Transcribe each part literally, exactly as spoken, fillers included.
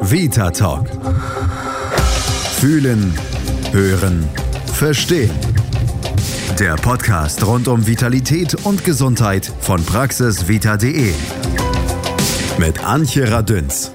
Vita Talk. Fühlen, hören, verstehen. Der Podcast rund um Vitalität und Gesundheit von praxisvita punkt de mit Antje Radünz.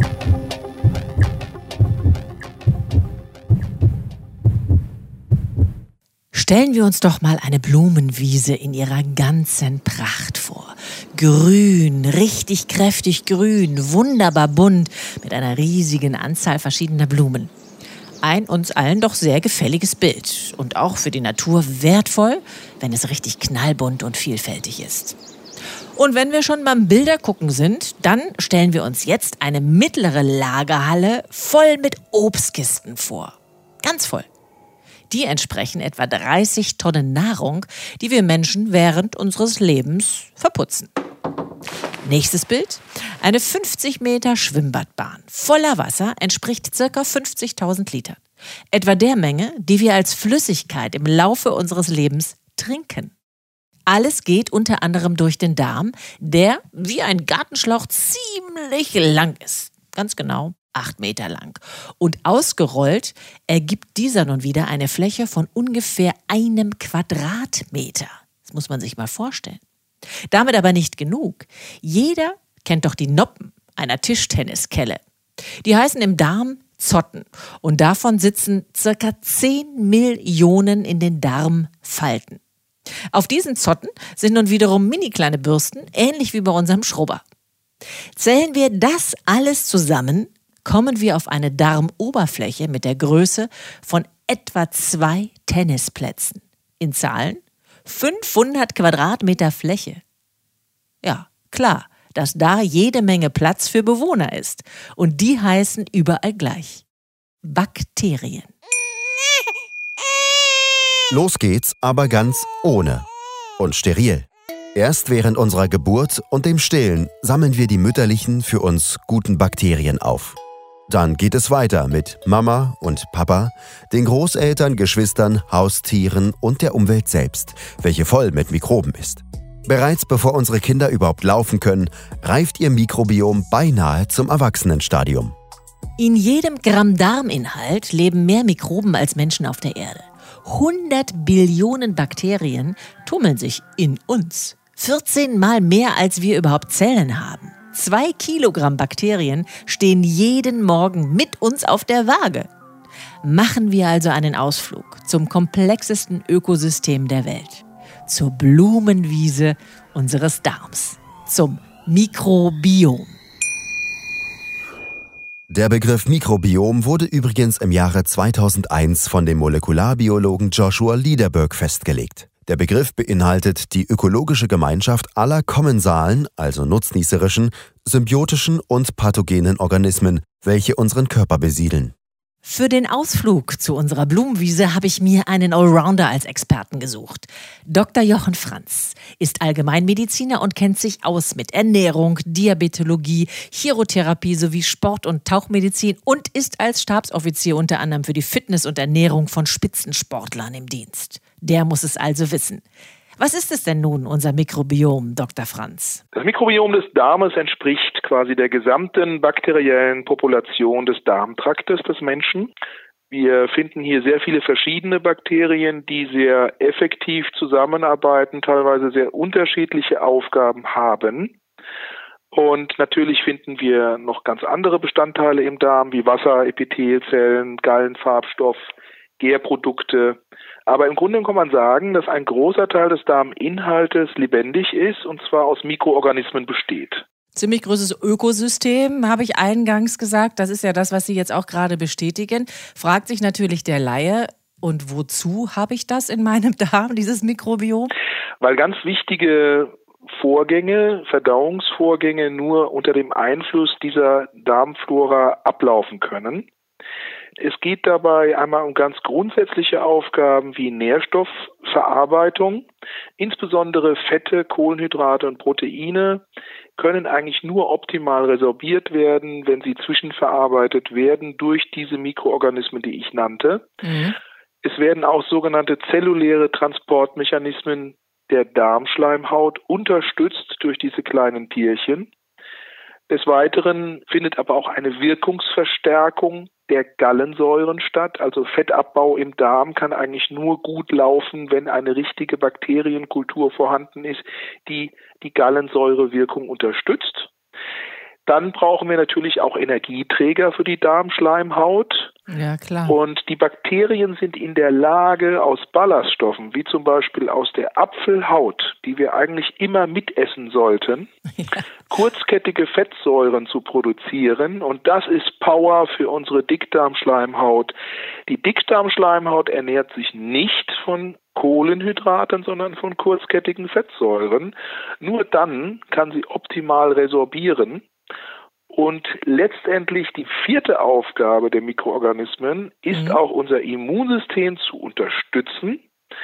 Stellen wir uns doch mal eine Blumenwiese in ihrer ganzen Pracht vor. Grün, richtig kräftig grün, wunderbar bunt, mit einer riesigen Anzahl verschiedener Blumen. Ein uns allen doch sehr gefälliges Bild und auch für die Natur wertvoll, wenn es richtig knallbunt und vielfältig ist. Und wenn wir schon beim Bildergucken sind, dann stellen wir uns jetzt eine mittlere Lagerhalle voll mit Obstkisten vor. Ganz voll. Die entsprechen etwa dreißig Tonnen Nahrung, die wir Menschen während unseres Lebens verputzen. Nächstes Bild. Eine fünfzig Meter Schwimmbadbahn voller Wasser entspricht ca. fünfzigtausend Litern. Etwa der Menge, die wir als Flüssigkeit im Laufe unseres Lebens trinken. Alles geht unter anderem durch den Darm, der wie ein Gartenschlauch ziemlich lang ist. Ganz genau acht Meter lang. Und ausgerollt ergibt dieser nun wieder eine Fläche von ungefähr einem Quadratmeter. Das muss man sich mal vorstellen. Damit aber nicht genug. Jeder kennt doch die Noppen einer Tischtenniskelle. Die heißen im Darm Zotten und davon sitzen circa zehn Millionen in den Darmfalten. Auf diesen Zotten sind nun wiederum mini kleine Bürsten, ähnlich wie bei unserem Schrubber. Zählen wir das alles zusammen, kommen wir auf eine Darmoberfläche mit der Größe von etwa zwei Tennisplätzen. In Zahlen fünfhundert Quadratmeter Fläche. Ja, klar, dass da jede Menge Platz für Bewohner ist. Und die heißen überall gleich: Bakterien. Los geht's, aber ganz ohne und steril. Erst während unserer Geburt und dem Stillen sammeln wir die mütterlichen, für uns guten Bakterien auf. Dann geht es weiter mit Mama und Papa, den Großeltern, Geschwistern, Haustieren und der Umwelt selbst, welche voll mit Mikroben ist. Bereits bevor unsere Kinder überhaupt laufen können, reift ihr Mikrobiom beinahe zum Erwachsenenstadium. In jedem Gramm Darminhalt leben mehr Mikroben als Menschen auf der Erde. hundert Billionen Bakterien tummeln sich in uns. vierzehn Mal mehr, als wir überhaupt Zellen haben. Zwei Kilogramm Bakterien stehen jeden Morgen mit uns auf der Waage. Machen wir also einen Ausflug zum komplexesten Ökosystem der Welt. Zur Blumenwiese unseres Darms. Zum Mikrobiom. Der Begriff Mikrobiom wurde übrigens im Jahre zweitausendeins von dem Molekularbiologen Joshua Lederberg festgelegt. Der Begriff beinhaltet die ökologische Gemeinschaft aller kommensalen, also nutznießerischen, symbiotischen und pathogenen Organismen, welche unseren Körper besiedeln. Für den Ausflug zu unserer Blumenwiese habe ich mir einen Allrounder als Experten gesucht. Doktor Jochen Franz ist Allgemeinmediziner und kennt sich aus mit Ernährung, Diabetologie, Chirotherapie sowie Sport- und Tauchmedizin und ist als Stabsoffizier unter anderem für die Fitness und Ernährung von Spitzensportlern im Dienst. Der muss es also wissen. Was ist es denn nun, unser Mikrobiom, Doktor Franz? Das Mikrobiom des Darmes entspricht quasi der gesamten bakteriellen Population des Darmtraktes des Menschen. Wir finden hier sehr viele verschiedene Bakterien, die sehr effektiv zusammenarbeiten, teilweise sehr unterschiedliche Aufgaben haben. Und natürlich finden wir noch ganz andere Bestandteile im Darm, wie Wasser, Epithelzellen, Gallenfarbstoff, Gärprodukte. Aber im Grunde kann man sagen, dass ein großer Teil des Darminhaltes lebendig ist und zwar aus Mikroorganismen besteht. Ziemlich großes Ökosystem, habe ich eingangs gesagt. Das ist ja das, was Sie jetzt auch gerade bestätigen. Fragt sich natürlich der Laie, und wozu habe ich das in meinem Darm, dieses Mikrobiom? Weil ganz wichtige Vorgänge, Verdauungsvorgänge nur unter dem Einfluss dieser Darmflora ablaufen können. Es geht dabei einmal um ganz grundsätzliche Aufgaben wie Nährstoffverarbeitung. Insbesondere Fette, Kohlenhydrate und Proteine können eigentlich nur optimal resorbiert werden, wenn sie zwischenverarbeitet werden durch diese Mikroorganismen, die ich nannte. Mhm. Es werden auch sogenannte zelluläre Transportmechanismen der Darmschleimhaut unterstützt durch diese kleinen Tierchen. Des Weiteren findet aber auch eine Wirkungsverstärkung der Gallensäuren statt. Also Fettabbau im Darm kann eigentlich nur gut laufen, wenn eine richtige Bakterienkultur vorhanden ist, die die Gallensäurewirkung unterstützt. Dann brauchen wir natürlich auch Energieträger für die Darmschleimhaut. Ja, klar. Und die Bakterien sind in der Lage, aus Ballaststoffen, wie zum Beispiel aus der Apfelhaut, die wir eigentlich immer mitessen sollten, ja. kurzkettige Fettsäuren zu produzieren. Und das ist Power für unsere Dickdarmschleimhaut. Die Dickdarmschleimhaut ernährt sich nicht von Kohlenhydraten, sondern von kurzkettigen Fettsäuren. Nur dann kann sie optimal resorbieren. Und letztendlich die vierte Aufgabe der Mikroorganismen ist mhm. auch unser Immunsystem zu unterstützen,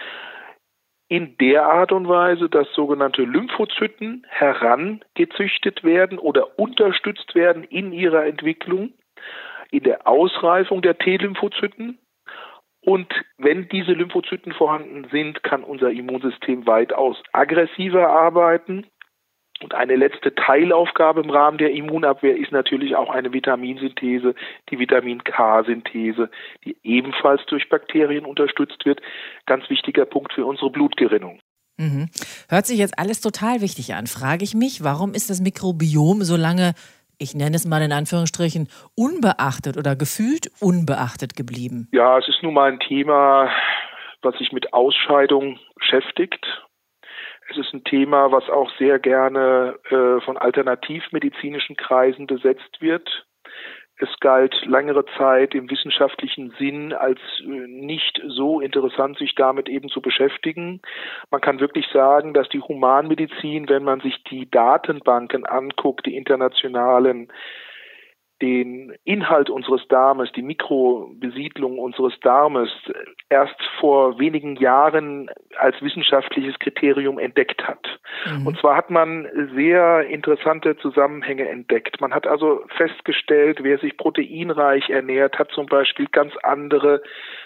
in der Art und Weise, dass sogenannte Lymphozyten herangezüchtet werden oder unterstützt werden in ihrer Entwicklung, in der Ausreifung der T-Lymphozyten. Und wenn diese Lymphozyten vorhanden sind, kann unser Immunsystem weitaus aggressiver arbeiten. Und eine letzte Teilaufgabe im Rahmen der Immunabwehr ist natürlich auch eine Vitaminsynthese, die Vitamin-K-Synthese, die ebenfalls durch Bakterien unterstützt wird. Ganz wichtiger Punkt für unsere Blutgerinnung. Mhm. Hört sich jetzt alles total wichtig an. Frage ich mich, warum ist das Mikrobiom so lange, ich nenne es mal in Anführungsstrichen, unbeachtet oder gefühlt unbeachtet geblieben? Ja, es ist nun mal ein Thema, was sich mit Ausscheidung beschäftigt. Es ist ein Thema, was auch sehr gerne äh, von alternativmedizinischen Kreisen besetzt wird. Es galt längere Zeit im wissenschaftlichen Sinn als äh, nicht so interessant, sich damit eben zu beschäftigen. Man kann wirklich sagen, dass die Humanmedizin, wenn man sich die Datenbanken anguckt, die internationalen, den Inhalt unseres Darmes, die Mikrobesiedlung unseres Darmes erst vor wenigen Jahren als wissenschaftliches Kriterium entdeckt hat. Mhm. Und zwar hat man sehr interessante Zusammenhänge entdeckt. Man hat also festgestellt, wer sich proteinreich ernährt, hat zum Beispiel ganz andere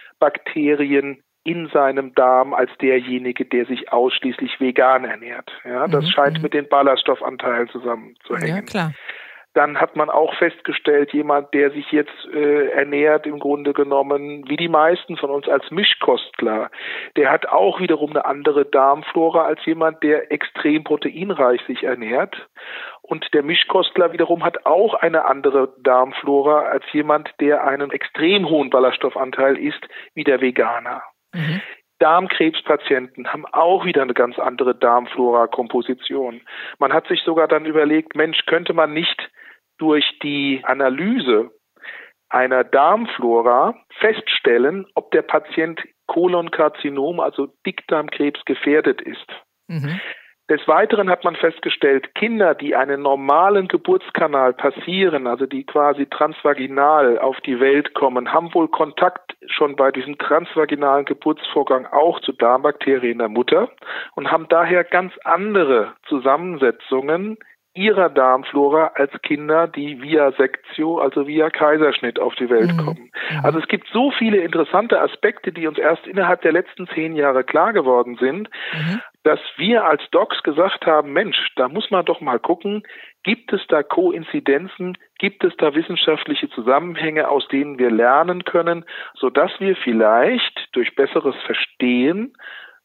Bakterien in seinem Darm als derjenige, der sich ausschließlich vegan ernährt. Ja, das mhm. scheint mit den Ballaststoffanteilen zusammenzuhängen. Ja, klar. Dann hat man auch festgestellt, jemand, der sich jetzt äh, ernährt, im Grunde genommen, wie die meisten von uns als Mischkostler, der hat auch wiederum eine andere Darmflora als jemand, der extrem proteinreich sich ernährt. Und der Mischkostler wiederum hat auch eine andere Darmflora als jemand, der einen extrem hohen Ballaststoffanteil isst, wie der Veganer. Mhm. Darmkrebspatienten haben auch wieder eine ganz andere Darmflora-Komposition. Man hat sich sogar dann überlegt, Mensch, könnte man nicht durch die Analyse einer Darmflora feststellen, ob der Patient Kolonkarzinom, also Dickdarmkrebs, gefährdet ist. Mhm. Des Weiteren hat man festgestellt, Kinder, die einen normalen Geburtskanal passieren, also die quasi transvaginal auf die Welt kommen, haben wohl Kontakt schon bei diesem transvaginalen Geburtsvorgang auch zu Darmbakterien der Mutter und haben daher ganz andere Zusammensetzungen ihrer Darmflora als Kinder, die via Sektio, also via Kaiserschnitt auf die Welt mhm. kommen. Also es gibt so viele interessante Aspekte, die uns erst innerhalb der letzten zehn Jahre klar geworden sind, mhm. dass wir als Docs gesagt haben, Mensch, da muss man doch mal gucken, gibt es da Koinzidenzen, gibt es da wissenschaftliche Zusammenhänge, aus denen wir lernen können, sodass wir vielleicht durch besseres Verstehen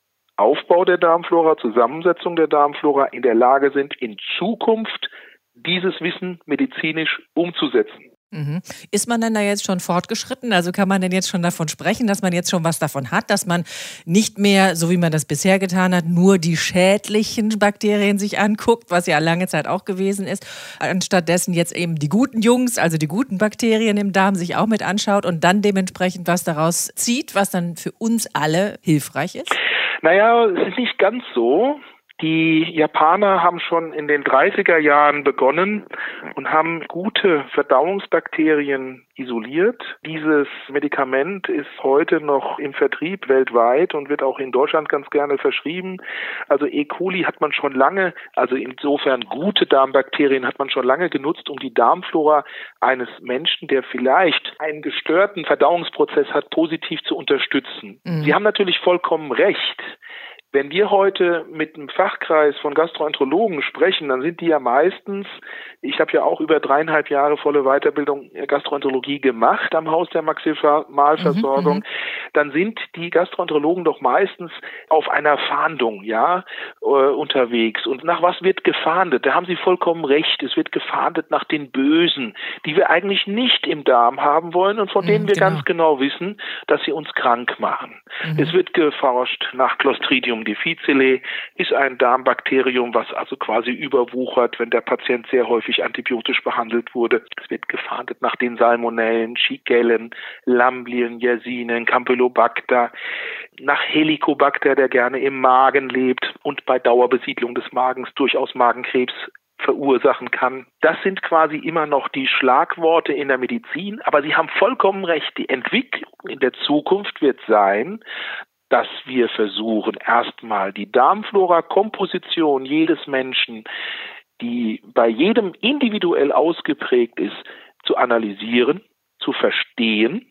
Aufbau der Darmflora, Zusammensetzung der Darmflora in der Lage sind, in Zukunft dieses Wissen medizinisch umzusetzen. Mhm. Ist man denn da jetzt schon fortgeschritten? Also kann man denn jetzt schon davon sprechen, dass man jetzt schon was davon hat, dass man nicht mehr, so wie man das bisher getan hat, nur die schädlichen Bakterien sich anguckt, was ja lange Zeit auch gewesen ist, anstattdessen jetzt eben die guten Jungs, also die guten Bakterien im Darm sich auch mit anschaut und dann dementsprechend was daraus zieht, was dann für uns alle hilfreich ist? Naja, es ist nicht ganz so. Die Japaner haben schon in den dreißiger Jahren begonnen und haben gute Verdauungsbakterien isoliert. Dieses Medikament ist heute noch im Vertrieb weltweit und wird auch in Deutschland ganz gerne verschrieben. Also E. coli hat man schon lange, also insofern gute Darmbakterien hat man schon lange genutzt, um die Darmflora eines Menschen, der vielleicht einen gestörten Verdauungsprozess hat, positiv zu unterstützen. Mhm. Sie haben natürlich vollkommen recht. Wenn wir heute mit einem Fachkreis von Gastroenterologen sprechen, dann sind die ja meistens, ich habe ja auch über dreieinhalb Jahre volle Weiterbildung Gastroenterologie gemacht am Haus der Maximalversorgung, mhm, dann sind die Gastroenterologen doch meistens auf einer Fahndung, ja, äh, unterwegs. Und nach was wird gefahndet? Da haben Sie vollkommen recht. Es wird gefahndet nach den Bösen, die wir eigentlich nicht im Darm haben wollen und von mhm, denen wir genau. ganz genau wissen, dass sie uns krank machen. Mhm. Es wird geforscht nach Clostridium difficile, ist ein Darmbakterium, was also quasi überwuchert, wenn der Patient sehr häufig antibiotisch behandelt wurde. Es wird gefahndet nach den Salmonellen, Shigellen, Lamblien, Yersinen, Campylobacter, nach Helicobacter, der gerne im Magen lebt und bei Dauerbesiedlung des Magens durchaus Magenkrebs verursachen kann. Das sind quasi immer noch die Schlagworte in der Medizin, aber Sie haben vollkommen recht, die Entwicklung in der Zukunft wird sein, dass wir versuchen, erstmal die Darmflora-Komposition jedes Menschen, die bei jedem individuell ausgeprägt ist, zu analysieren, zu verstehen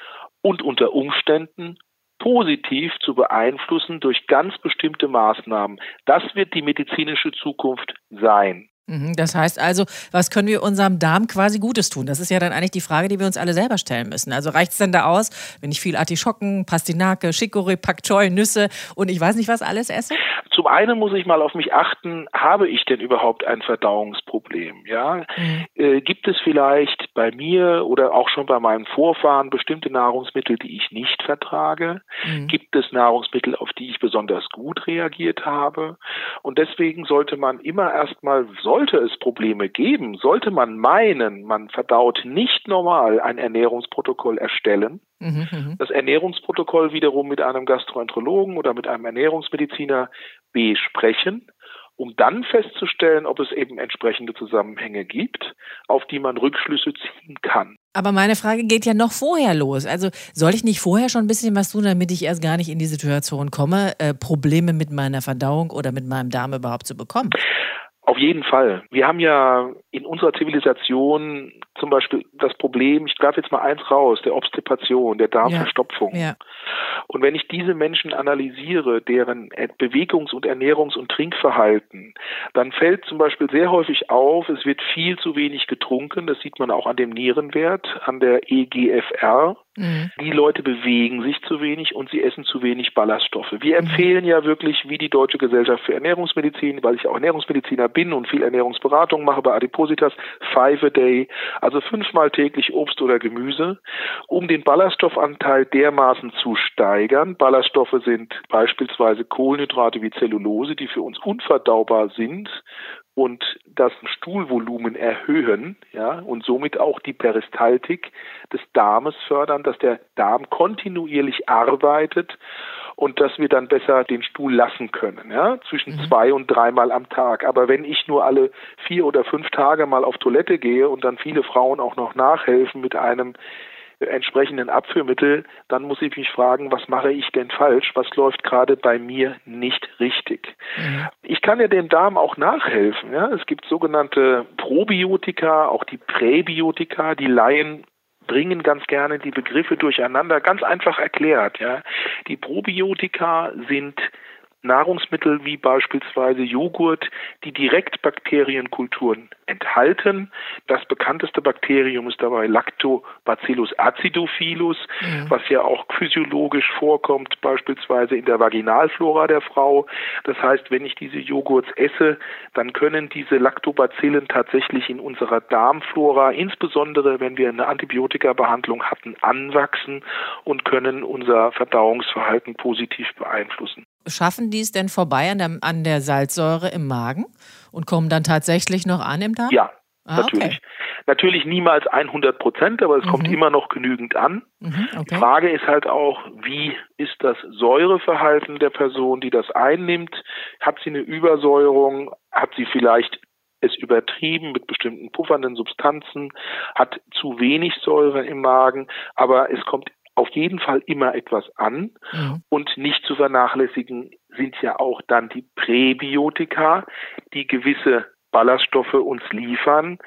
und unter Umständen positiv zu beeinflussen durch ganz bestimmte Maßnahmen. Das wird die medizinische Zukunft sein. Das heißt also, was können wir unserem Darm quasi Gutes tun? Das ist ja dann eigentlich die Frage, die wir uns alle selber stellen müssen. Also reicht es denn da aus, wenn ich viel Artischocken, Pastinake, Chicorée, Pak Choi, Nüsse und ich weiß nicht was alles esse? Zum einen muss ich mal auf mich achten, habe ich denn überhaupt ein Verdauungsproblem? Ja? Mhm. Äh, gibt es vielleicht bei mir oder auch schon bei meinen Vorfahren bestimmte Nahrungsmittel, die ich nicht vertrage? Mhm. Gibt es Nahrungsmittel, auf die ich besonders gut reagiert habe? Und deswegen sollte man immer erstmal, sollte es Probleme geben, sollte man meinen, man verdaut nicht normal, ein Ernährungsprotokoll erstellen. Mhm, das Ernährungsprotokoll wiederum mit einem Gastroenterologen oder mit einem Ernährungsmediziner besprechen, um dann festzustellen, ob es eben entsprechende Zusammenhänge gibt, auf die man Rückschlüsse ziehen kann. Aber meine Frage geht ja noch vorher los. Also soll ich nicht vorher schon ein bisschen was tun, damit ich erst gar nicht in die Situation komme, äh, Probleme mit meiner Verdauung oder mit meinem Darm überhaupt zu bekommen? Auf jeden Fall. Wir haben ja in unserer Zivilisation zum Beispiel das Problem, ich greife jetzt mal eins raus, der Obstipation, der Darmverstopfung. Ja. Ja. Und wenn ich diese Menschen analysiere, deren Bewegungs- und Ernährungs- und Trinkverhalten, dann fällt zum Beispiel sehr häufig auf, es wird viel zu wenig getrunken. Das sieht man auch an dem Nierenwert, an der E G F R. Mhm. Die Leute bewegen sich zu wenig und sie essen zu wenig Ballaststoffe. Wir mhm. empfehlen ja wirklich, wie die Deutsche Gesellschaft für Ernährungsmedizin, weil ich auch Ernährungsmediziner bin und viel Ernährungsberatung mache bei Adipositas, five a day, also fünfmal täglich Obst oder Gemüse, um den Ballaststoffanteil dermaßen zu steigern. Ballaststoffe sind beispielsweise Kohlenhydrate wie Zellulose, die für uns unverdaubar sind und das Stuhlvolumen erhöhen, ja, und somit auch die Peristaltik des Darmes fördern, dass der Darm kontinuierlich arbeitet und dass wir dann besser den Stuhl lassen können, ja, zwischen mhm. zwei und dreimal am Tag. Aber wenn ich nur alle vier oder fünf Tage mal auf Toilette gehe und dann viele Frauen auch noch nachhelfen mit einem entsprechenden Abführmittel, dann muss ich mich fragen, was mache ich denn falsch? Was läuft gerade bei mir nicht richtig? Mhm. Ich kann ja dem Darm auch nachhelfen. Ja? Es gibt sogenannte Probiotika, auch die Präbiotika. Die Laien bringen ganz gerne die Begriffe durcheinander. Ganz einfach erklärt. Ja? Die Probiotika sind Nahrungsmittel wie beispielsweise Joghurt, die direkt Bakterienkulturen enthalten. Das bekannteste Bakterium ist dabei Lactobacillus acidophilus, mhm. was ja auch physiologisch vorkommt, beispielsweise in der Vaginalflora der Frau. Das heißt, wenn ich diese Joghurts esse, dann können diese Lactobacillen tatsächlich in unserer Darmflora, insbesondere wenn wir eine Antibiotikabehandlung hatten, anwachsen und können unser Verdauungsverhalten positiv beeinflussen. Schaffen die es denn vorbei an der, an der Salzsäure im Magen und kommen dann tatsächlich noch an im Darm? Ja, ah, natürlich. Okay. Natürlich niemals hundert Prozent, aber es mhm. kommt immer noch genügend an. Mhm, okay. Die Frage ist halt auch, wie ist das Säureverhalten der Person, die das einnimmt? Hat sie eine Übersäuerung? Hat sie vielleicht es übertrieben mit bestimmten puffernden Substanzen? Hat zu wenig Säure im Magen? Aber es kommt auf jeden Fall immer etwas an. Mhm. Und nicht zu vernachlässigen sind ja auch dann die Präbiotika, die gewisse Ballaststoffe uns liefern,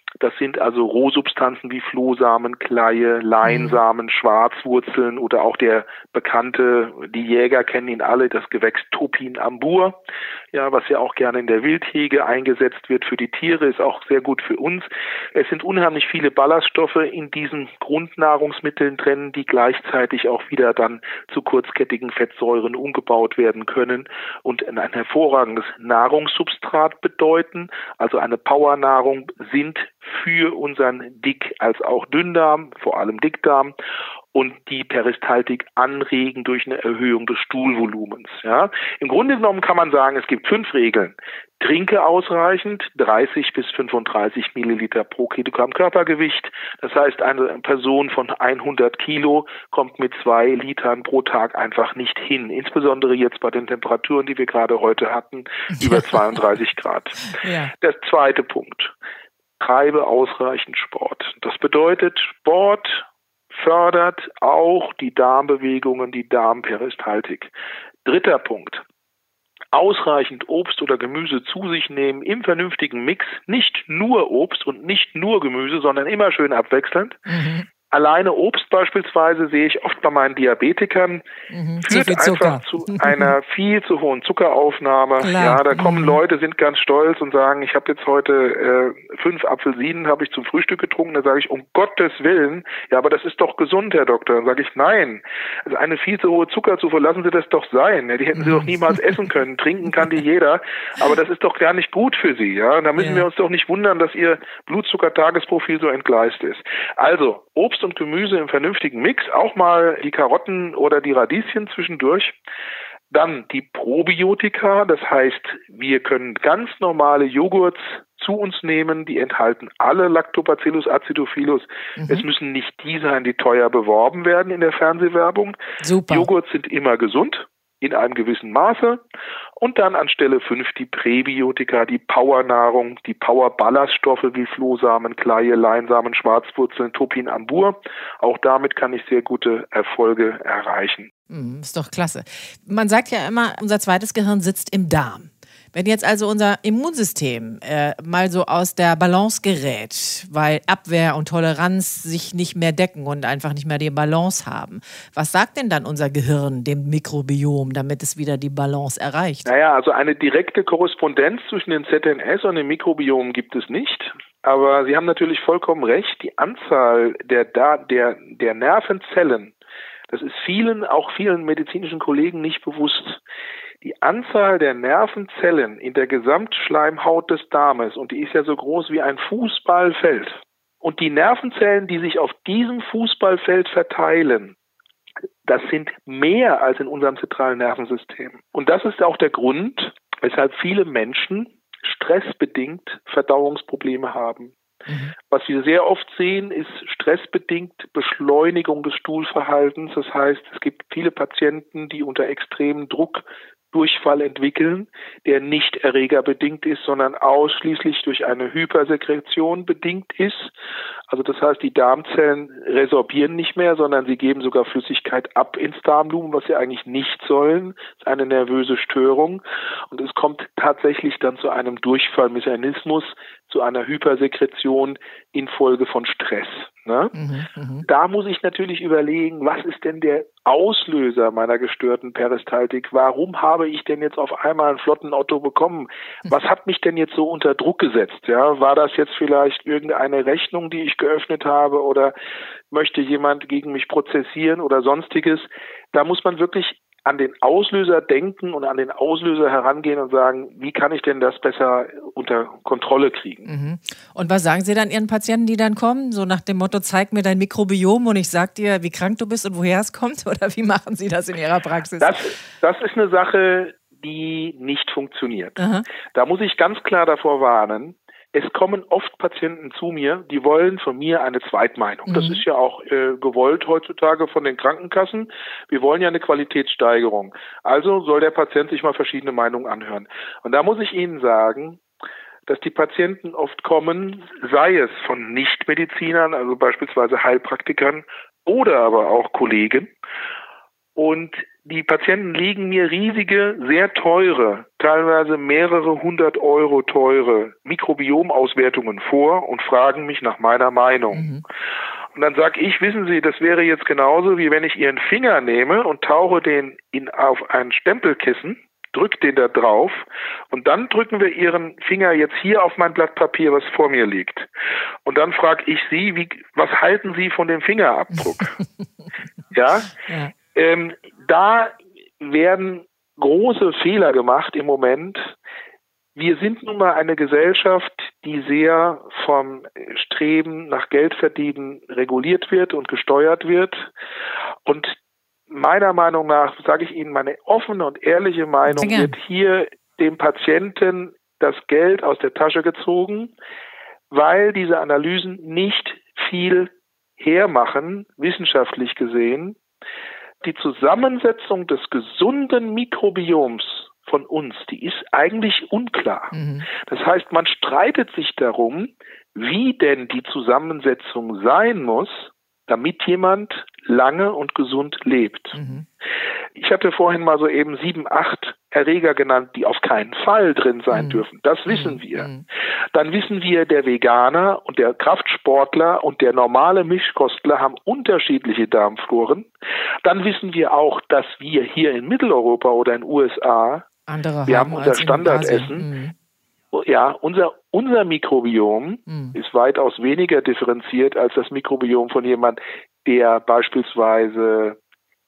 Das sind also Rohsubstanzen wie Flohsamen, Kleie, Leinsamen, Schwarzwurzeln oder auch der bekannte, die Jäger kennen ihn alle, das Gewächs Topinambur, ja, was ja auch gerne in der Wildhege eingesetzt wird für die Tiere, ist auch sehr gut für uns. Es sind unheimlich viele Ballaststoffe in diesen Grundnahrungsmitteln drin, die gleichzeitig auch wieder dann zu kurzkettigen Fettsäuren umgebaut werden können und ein hervorragendes Nahrungssubstrat bedeuten, also eine Powernahrung sind für unseren Dick- als auch Dünndarm, vor allem Dickdarm, und die Peristaltik anregen durch eine Erhöhung des Stuhlvolumens. Ja. Im Grunde genommen kann man sagen, es gibt fünf Regeln. Trinke ausreichend, dreißig bis fünfunddreißig Milliliter pro Kilogramm Körpergewicht. Das heißt, eine Person von hundert Kilo kommt mit zwei Litern pro Tag einfach nicht hin. Insbesondere jetzt bei den Temperaturen, die wir gerade heute hatten, über zweiunddreißig Grad. Ja. Der zweite Punkt. Treibe ausreichend Sport. Das bedeutet, Sport fördert auch die Darmbewegungen, die Darmperistaltik. Dritter Punkt. Ausreichend Obst oder Gemüse zu sich nehmen im vernünftigen Mix. Nicht nur Obst und nicht nur Gemüse, sondern immer schön abwechselnd. Mhm. Alleine Obst beispielsweise sehe ich oft bei meinen Diabetikern, mhm, führt einfach zu einer viel zu hohen Zuckeraufnahme. Klar. Ja, da kommen mhm. Leute, sind ganz stolz und sagen, ich habe jetzt heute äh, fünf Apfelsinen, habe ich zum Frühstück getrunken. Da sage ich, um Gottes Willen, ja, aber das ist doch gesund, Herr Doktor. Dann sage ich, nein, also eine viel zu hohe Zuckerzufuhr, lassen Sie das doch sein. Ja, die hätten Sie doch niemals essen können. Trinken kann die jeder, aber das ist doch gar nicht gut für Sie. Ja, da müssen ja. wir uns doch nicht wundern, dass Ihr Blutzucker-Tagesprofil so entgleist ist. Also, Obst und Gemüse im vernünftigen Mix, auch mal die Karotten oder die Radieschen zwischendurch. Dann die Probiotika, das heißt, wir können ganz normale Joghurts zu uns nehmen, die enthalten alle Lactobacillus acidophilus. Mhm. Es müssen nicht die sein, die teuer beworben werden in der Fernsehwerbung. Super. Joghurts sind immer gesund, in einem gewissen Maße. Und dann an Stelle fünf die Präbiotika, die Powernahrung, die Powerballaststoffe wie Flohsamen, Kleie, Leinsamen, Schwarzwurzeln, Topinambur. Auch damit kann ich sehr gute Erfolge erreichen. Mm, ist doch klasse. Man sagt ja immer, unser zweites Gehirn sitzt im Darm. Wenn jetzt also unser Immunsystem äh, mal so aus der Balance gerät, weil Abwehr und Toleranz sich nicht mehr decken und einfach nicht mehr die Balance haben, was sagt denn dann unser Gehirn dem Mikrobiom, damit es wieder die Balance erreicht? Naja, also eine direkte Korrespondenz zwischen den Z N S und dem Mikrobiom gibt es nicht. Aber Sie haben natürlich vollkommen recht, die Anzahl der, der, der Nervenzellen, das ist vielen, auch vielen medizinischen Kollegen nicht bewusst. Die Anzahl der Nervenzellen in der Gesamtschleimhaut des Darmes, und die ist ja so groß wie ein Fußballfeld, und die Nervenzellen, die sich auf diesem Fußballfeld verteilen, das sind mehr als in unserem zentralen Nervensystem. Und das ist auch der Grund, weshalb viele Menschen stressbedingt Verdauungsprobleme haben. Mhm. Was wir sehr oft sehen, ist stressbedingt Beschleunigung des Stuhlverhaltens. Das heißt, es gibt viele Patienten, die unter extremem Druck Durchfall entwickeln, der nicht erregerbedingt ist, sondern ausschließlich durch eine Hypersekretion bedingt ist. Also das heißt, die Darmzellen resorbieren nicht mehr, sondern sie geben sogar Flüssigkeit ab ins Darmlumen, was sie eigentlich nicht sollen. Das ist eine nervöse Störung. Und es kommt tatsächlich dann zu einem Durchfallmechanismus, zu einer Hypersekretion infolge von Stress. Ne? Mhm, mh. Da muss ich natürlich überlegen, was ist denn der Auslöser meiner gestörten Peristaltik? Warum habe ich denn jetzt auf einmal einen flotten Otto bekommen? Was hat mich denn jetzt so unter Druck gesetzt? Ja, war das jetzt vielleicht irgendeine Rechnung, die ich geöffnet habe, oder möchte jemand gegen mich prozessieren oder sonstiges? Da muss man wirklich an den Auslöser denken und an den Auslöser herangehen und sagen, wie kann ich denn das besser unter Kontrolle kriegen? Mhm. Und was sagen Sie dann Ihren Patienten, die dann kommen? So nach dem Motto, zeig mir dein Mikrobiom und ich sag dir, wie krank du bist und woher es kommt? Oder wie machen Sie das in Ihrer Praxis? Das, das ist eine Sache, die nicht funktioniert. Aha. Da muss ich ganz klar davor warnen. Es kommen oft Patienten zu mir, die wollen von mir eine Zweitmeinung. Mhm. Das ist ja auch äh, gewollt heutzutage von den Krankenkassen. Wir wollen ja eine Qualitätssteigerung. Also soll der Patient sich mal verschiedene Meinungen anhören. Und da muss ich Ihnen sagen, dass die Patienten oft kommen, sei es von Nichtmedizinern, also beispielsweise Heilpraktikern oder aber auch Kollegen, Und die Patienten legen mir riesige, sehr teure, teilweise mehrere hundert Euro teure Mikrobiomauswertungen vor und fragen mich nach meiner Meinung. Mhm. Und dann sage ich, wissen Sie, das wäre jetzt genauso, wie wenn ich Ihren Finger nehme und tauche den in, auf ein Stempelkissen, drücke den da drauf und dann drücken wir Ihren Finger jetzt hier auf mein Blatt Papier, was vor mir liegt. Und dann frage ich Sie, wie, was halten Sie von dem Fingerabdruck? ja? ja. Ähm, da werden große Fehler gemacht im Moment. Wir sind nun mal eine Gesellschaft, die sehr vom Streben nach Geldverdienen reguliert wird und gesteuert wird. Und meiner Meinung nach, sage ich Ihnen, meine offene und ehrliche Meinung, wird hier dem Patienten das Geld aus der Tasche gezogen, weil diese Analysen nicht viel hermachen, wissenschaftlich gesehen. Die Zusammensetzung des gesunden Mikrobioms von uns, die ist eigentlich unklar. Mhm. Das heißt, man streitet sich darum, wie denn die Zusammensetzung sein muss, damit jemand lange und gesund lebt. Mhm. Ich hatte vorhin mal so eben sieben, acht Erreger genannt, die auf keinen Fall drin sein mhm. dürfen. Das wissen mhm. wir. Dann wissen wir, der Veganer und der Kraftsportler und der normale Mischkostler haben unterschiedliche Darmfloren. Dann wissen wir auch, dass wir hier in Mitteleuropa oder in den U S A, andere wir haben unser Standardessen. Mhm. Ja, unser, unser Mikrobiom mhm. ist weitaus weniger differenziert als das Mikrobiom von jemand, der beispielsweise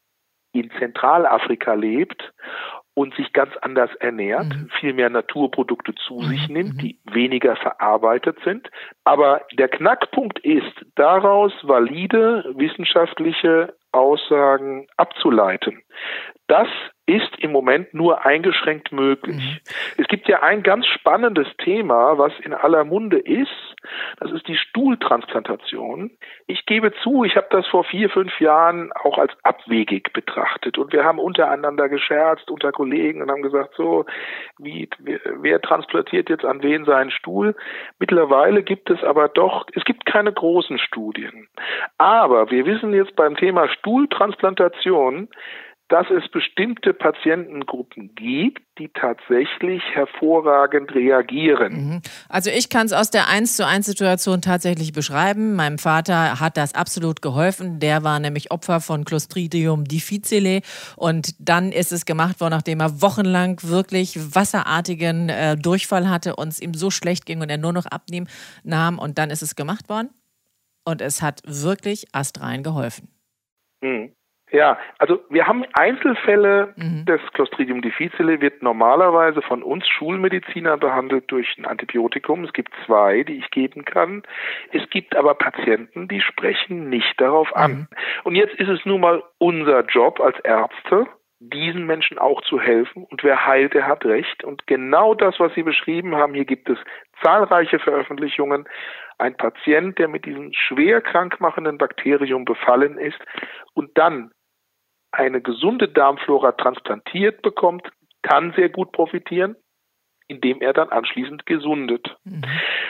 in Zentralafrika lebt und sich ganz anders ernährt, mhm. viel mehr Naturprodukte zu mhm. sich nimmt, die weniger verarbeitet sind. Aber der Knackpunkt ist, daraus valide wissenschaftliche Aussagen abzuleiten. Das ist im Moment nur eingeschränkt möglich. Mhm. Es gibt ja ein ganz spannendes Thema, was in aller Munde ist. Das ist die Stuhltransplantation. Ich gebe zu, ich habe das vor vier, fünf Jahren auch als abwegig betrachtet. Und wir haben untereinander gescherzt, unter Kollegen, und haben gesagt, so, wie, wer transplantiert jetzt an wen seinen Stuhl? Mittlerweile gibt es aber doch, es gibt keine großen Studien. Aber wir wissen jetzt beim Thema Stuhltransplantation, dass es bestimmte Patientengruppen gibt, die tatsächlich hervorragend reagieren. Also ich kann es aus der eins zu eins Situation tatsächlich beschreiben. Meinem Vater hat das absolut geholfen. Der war nämlich Opfer von Clostridium difficile und dann ist es gemacht worden, nachdem er wochenlang wirklich wasserartigen äh, Durchfall hatte und es ihm so schlecht ging und er nur noch abnehmen nahm, und dann ist es gemacht worden und es hat wirklich astrein geholfen. Mhm. Ja, also wir haben Einzelfälle mhm. des Clostridium difficile, wird normalerweise von uns Schulmedizinern behandelt durch ein Antibiotikum. Es gibt zwei, die ich geben kann. Es gibt aber Patienten, die sprechen nicht darauf an. Mhm. Und jetzt ist es nun mal unser Job als Ärzte, diesen Menschen auch zu helfen. Und wer heilt, der hat recht. Und genau das, was Sie beschrieben haben, hier gibt es zahlreiche Veröffentlichungen. Ein Patient, der mit diesem schwer krankmachenden Bakterium befallen ist und dann eine gesunde Darmflora transplantiert bekommt, kann sehr gut profitieren, indem er dann anschließend gesundet. Mhm.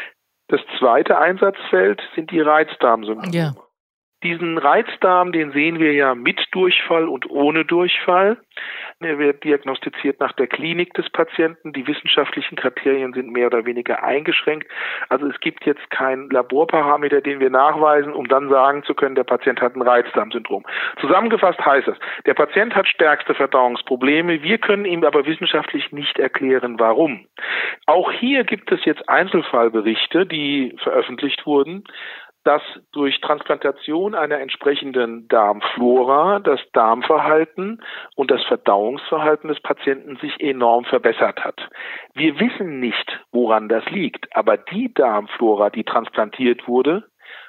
Das zweite Einsatzfeld sind die Reizdarmsyndrome. Ja. Diesen Reizdarm, den sehen wir ja mit Durchfall und ohne Durchfall. Er wird diagnostiziert nach der Klinik des Patienten. Die wissenschaftlichen Kriterien sind mehr oder weniger eingeschränkt. Also es gibt jetzt keinen Laborparameter, den wir nachweisen, um dann sagen zu können, der Patient hat ein Reizdarmsyndrom. Zusammengefasst heißt es, der Patient hat stärkste Verdauungsprobleme. Wir können ihm aber wissenschaftlich nicht erklären, warum. Auch hier gibt es jetzt Einzelfallberichte, die veröffentlicht wurden, dass durch Transplantation einer entsprechenden Darmflora das Darmverhalten und das Verdauungsverhalten des Patienten sich enorm verbessert hat. Wir wissen nicht, woran das liegt, aber die Darmflora, die transplantiert wurde,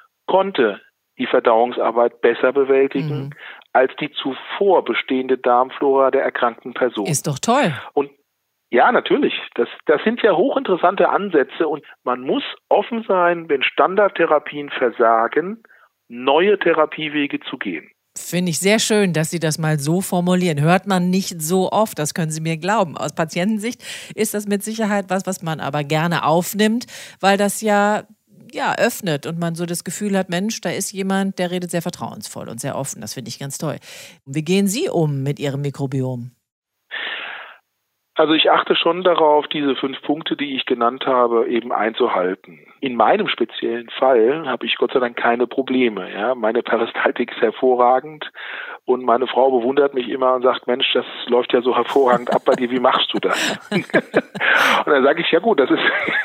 konnte die Verdauungsarbeit besser bewältigen mhm. als die zuvor bestehende Darmflora der erkrankten Person. Ist doch toll. Und ja, natürlich. Das, das sind ja hochinteressante Ansätze und man muss offen sein, wenn Standardtherapien versagen, neue Therapiewege zu gehen. Finde ich sehr schön, dass Sie das mal so formulieren. Hört man nicht so oft, das können Sie mir glauben. Aus Patientensicht ist das mit Sicherheit was, was man aber gerne aufnimmt, weil das ja ja, öffnet und man so das Gefühl hat, Mensch, da ist jemand, der redet sehr vertrauensvoll und sehr offen. Das finde ich ganz toll. Wie gehen Sie um mit Ihrem Mikrobiom? Also ich achte schon darauf, diese fünf Punkte, die ich genannt habe, eben einzuhalten. In meinem speziellen Fall habe ich Gott sei Dank keine Probleme. Ja, meine Peristaltik ist hervorragend und meine Frau bewundert mich immer und sagt, Mensch, das läuft ja so hervorragend ab bei dir, wie machst du das? Und dann sage ich, ja gut, das ist,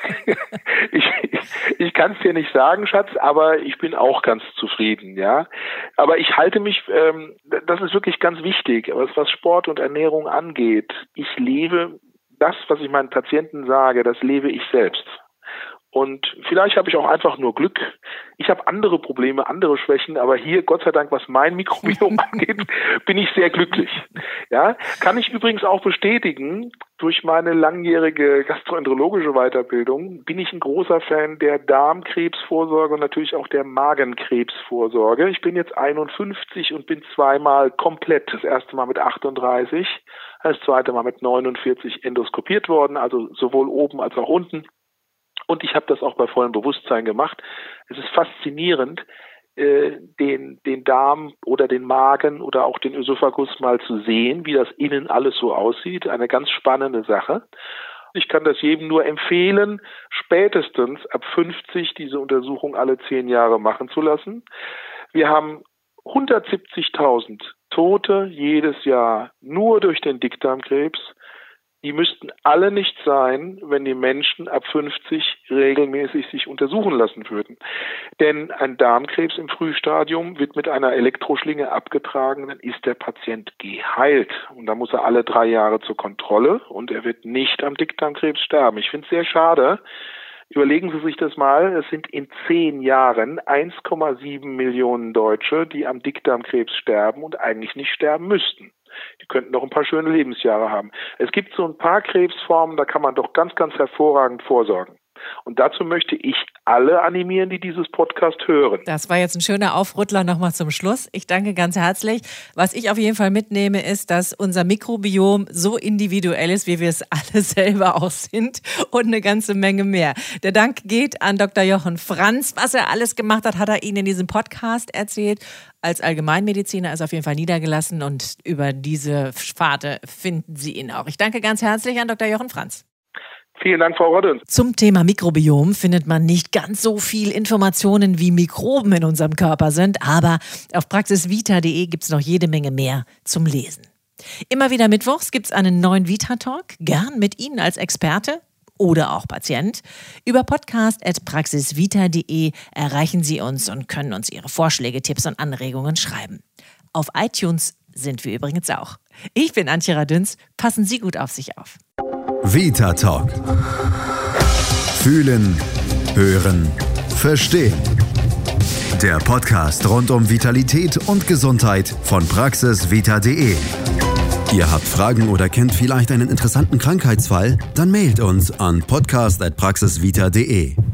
ich, ich, ich kann es dir nicht sagen, Schatz, aber ich bin auch ganz zufrieden, ja. Aber ich halte mich, ähm, das ist wirklich ganz wichtig, was, was Sport und Ernährung angeht. Ich lebe das, was ich meinen Patienten sage, das lebe ich selbst. Und vielleicht habe ich auch einfach nur Glück. Ich habe andere Probleme, andere Schwächen, aber hier, Gott sei Dank, was mein Mikrobiom angeht, bin ich sehr glücklich. Ja, kann ich übrigens auch bestätigen, durch meine langjährige gastroenterologische Weiterbildung bin ich ein großer Fan der Darmkrebsvorsorge und natürlich auch der Magenkrebsvorsorge. Ich bin jetzt einundfünfzig und bin zweimal komplett, das erste Mal mit achtunddreißig, das zweite Mal mit neunundvierzig endoskopiert worden, also sowohl oben als auch unten. Und ich habe das auch bei vollem Bewusstsein gemacht. Es ist faszinierend, äh, den, den Darm oder den Magen oder auch den Ösophagus mal zu sehen, wie das innen alles so aussieht. Eine ganz spannende Sache. Ich kann das jedem nur empfehlen, spätestens ab fünfzig diese Untersuchung alle zehn Jahre machen zu lassen. Wir haben hundertsiebzigtausend Tote jedes Jahr nur durch den Dickdarmkrebs. Die müssten alle nicht sein, wenn die Menschen ab fünfzig regelmäßig sich untersuchen lassen würden. Denn ein Darmkrebs im Frühstadium wird mit einer Elektroschlinge abgetragen, dann ist der Patient geheilt. Und dann muss er alle drei Jahre zur Kontrolle und er wird nicht am Dickdarmkrebs sterben. Ich finde es sehr schade. Überlegen Sie sich das mal, es sind in zehn Jahren eins Komma sieben Millionen Deutsche, die am Dickdarmkrebs sterben und eigentlich nicht sterben müssten. Die könnten noch ein paar schöne Lebensjahre haben. Es gibt so ein paar Krebsformen, da kann man doch ganz, ganz hervorragend vorsorgen. Und dazu möchte ich alle animieren, die dieses Podcast hören. Das war jetzt ein schöner Aufrüttler nochmal zum Schluss. Ich danke ganz herzlich. Was ich auf jeden Fall mitnehme, ist, dass unser Mikrobiom so individuell ist, wie wir es alle selber auch sind und eine ganze Menge mehr. Der Dank geht an Doktor Jochen Franz. Was er alles gemacht hat, hat er Ihnen in diesem Podcast erzählt. Als Allgemeinmediziner ist er auf jeden Fall niedergelassen und über diese Pfade finden Sie ihn auch. Ich danke ganz herzlich an Doktor Jochen Franz. Vielen Dank, Frau Rodde. Zum Thema Mikrobiom findet man nicht ganz so viel Informationen, wie Mikroben in unserem Körper sind, aber auf praxisvita punkt de gibt es noch jede Menge mehr zum Lesen. Immer wieder mittwochs gibt es einen neuen Vita-Talk, gern mit Ihnen als Experte oder auch Patient. Über podcast at praxisvita punkt de erreichen Sie uns und können uns Ihre Vorschläge, Tipps und Anregungen schreiben. Auf iTunes sind wir übrigens auch. Ich bin Antje Radünz. Passen Sie gut auf sich auf. Vita Talk. Fühlen, hören, verstehen. Der Podcast rund um Vitalität und Gesundheit von praxisvita punkt de. Ihr habt Fragen oder kennt vielleicht einen interessanten Krankheitsfall? Dann mailt uns an podcast at praxisvita punkt de.